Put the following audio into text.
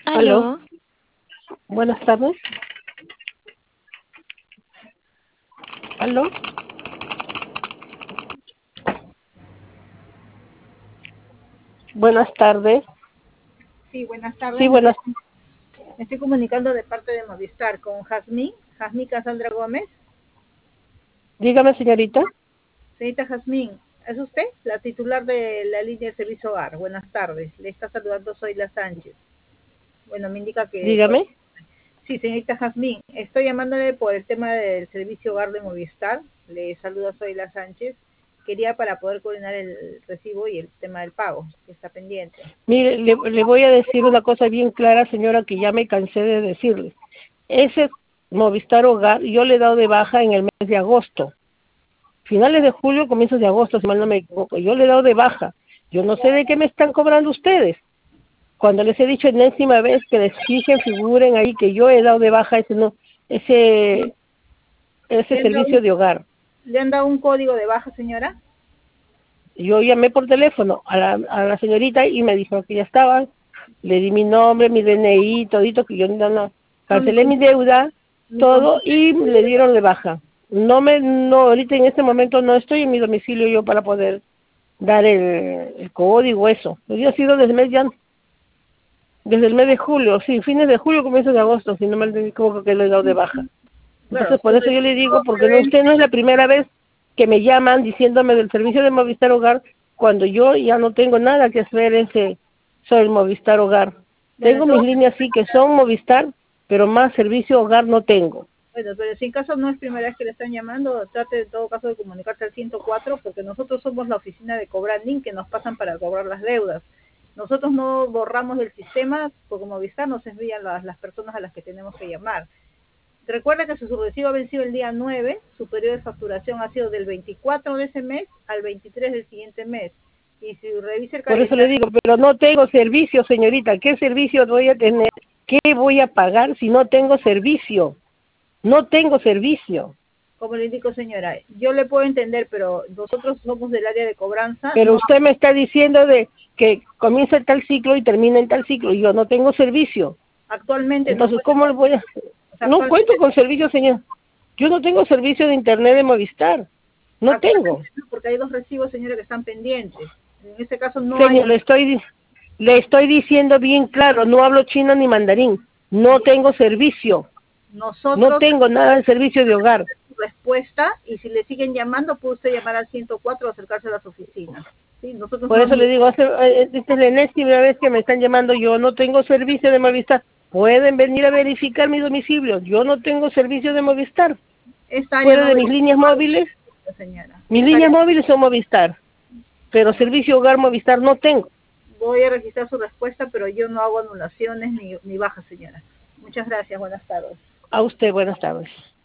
Aló, Aló, buenas tardes. Aló, buenas tardes. Sí, buenas Sí, tardes. buenas. Me estoy comunicando de parte de Movistar con Jazmín Cassandra Gómez. Dígame, señorita. Señorita Jazmín, ¿es usted la titular de la línea de servicio hogar? Buenas tardes. Le está saludando Zoila Sánchez. Bueno, me indica que... Dígame. Sí, señorita Jazmín, estoy llamándole por el tema del servicio hogar de Movistar. Le saluda Zoila Sánchez. Quería para poder coordinar el recibo y el tema del pago, que está pendiente. Mire, le voy a decir una cosa bien clara, señora, que ya me cansé de decirle. Ese Movistar Hogar, yo le he dado de baja en el mes de agosto. Finales de julio, comienzos de agosto, si mal no me equivoco. Yo le he dado de baja. Yo no sé de qué me están cobrando ustedes. Cuando les he dicho enésima vez que les fijen, figuren ahí que yo he dado de baja ese ¿Le han dado servicio de hogar. ¿Le han dado un código de baja, señora? Yo llamé por teléfono a la señorita y me dijo que ya estaban. Le di mi nombre, mi DNI, todito, que yo no, No, cancelé mi deuda, mi todo, consulta y le dieron de baja. No, ahorita en este momento no estoy en mi domicilio yo para poder dar el código, eso. Yo ha sido desde el mes de julio, sí, fines de julio, comienzos de agosto, si no me equivoco que le he dado de baja. claro, Entonces, por eso yo le digo, porque no, deben usted no es la primera vez que me llaman diciéndome del servicio de Movistar Hogar, cuando yo ya no tengo nada que hacer soy el Movistar Hogar. Bueno, Tengo mis entonces, líneas sí que son Movistar, pero más servicio hogar no tengo. bueno, pero si en caso no es primera vez que le están llamando, trate en todo caso de comunicarse al 104 porque nosotros somos la oficina de Cobranding que nos pasan para cobrar las deudas. Nosotros no borramos del sistema porque Movistar nos envían las personas a las que tenemos que llamar. Recuerda que su recibo ha vencido el día 9, su periodo de facturación ha sido del 24 de ese mes al 23 del siguiente mes. Y si revisa el Por eso le calendario, digo, pero no tengo servicio, señorita. ¿Qué servicio voy a tener? ¿Qué voy a pagar si no tengo servicio? No tengo servicio. como le indico señora, yo le puedo entender, pero nosotros somos del área de cobranza, Pero no usted me está diciendo de que comienza tal ciclo y termina en tal ciclo, y yo no tengo servicio. actualmente no Entonces, cuenta ¿cómo le voy a...? o sea, No cuento con servicio, señor. Yo no tengo servicio de internet de Movistar. No tengo. actualmente no, porque hay dos recibos, señora, que están pendientes. En este caso no hay. Señor, le estoy diciendo bien claro, no hablo chino ni mandarín. No tengo servicio. No Nosotros tengo nada de servicio de hogar. su respuesta y si le siguen llamando puede usted llamar al 104 o acercarse a las oficinas. ¿Sí? Nosotros Por no eso le digo, esta es la enésima vez que me están llamando, yo no tengo servicio de Movistar. Pueden venir a verificar mi domicilio. Yo no tengo servicio de Movistar. esta área Fuera no de mis líneas móviles, señora. mis líneas móviles son Movistar, pero servicio hogar Movistar no tengo. Voy a registrar su respuesta, pero yo no hago anulaciones ni bajas, señora. Muchas gracias, buenas tardes. A usted, buenas tardes.